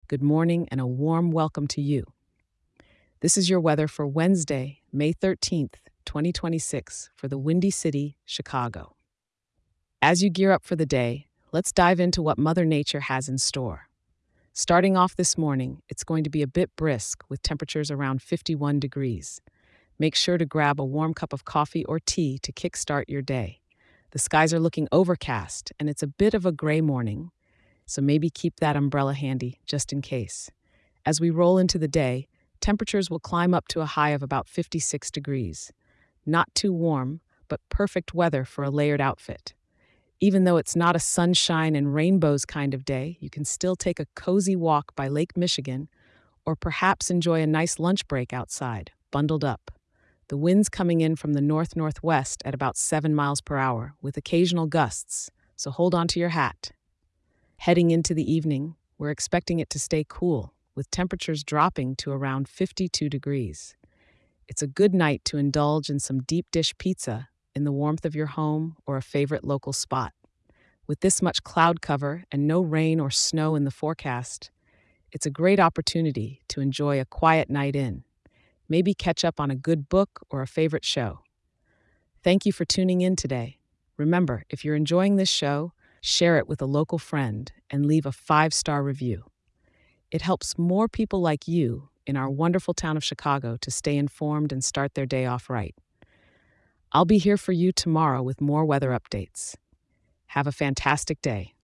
good morning, and a warm welcome to you. This is your weather for Wednesday, May 13th, 2026, for the Windy City, Chicago. As you gear up for the day, let's dive into what Mother Nature has in store. Starting off this morning, it's going to be a bit brisk with temperatures around 51 degrees. Make sure to grab a warm cup of coffee or tea to kickstart your day. The skies are looking overcast, and it's a bit of a gray morning, so maybe keep that umbrella handy just in case. As we roll into the day, temperatures will climb up to a high of about 56 degrees. Not too warm, but perfect weather for a layered outfit. Even though it's not a sunshine and rainbows kind of day, you can still take a cozy walk by Lake Michigan or perhaps enjoy a nice lunch break outside, bundled up. The wind's coming in from the north-northwest at about 7 miles per hour with occasional gusts, so hold on to your hat. Heading into the evening, we're expecting it to stay cool, with temperatures dropping to around 52 degrees. It's a good night to indulge in some deep dish pizza in the warmth of your home or a favorite local spot. With this much cloud cover and no rain or snow in the forecast, it's a great opportunity to enjoy a quiet night in. Maybe catch up on a good book or a favorite show. Thank you for tuning in today. Remember, if you're enjoying this show, share it with a local friend and leave a 5-star review. It helps more people like you in our wonderful town of Chicago to stay informed and start their day off right. I'll be here for you tomorrow with more weather updates. Have a fantastic day.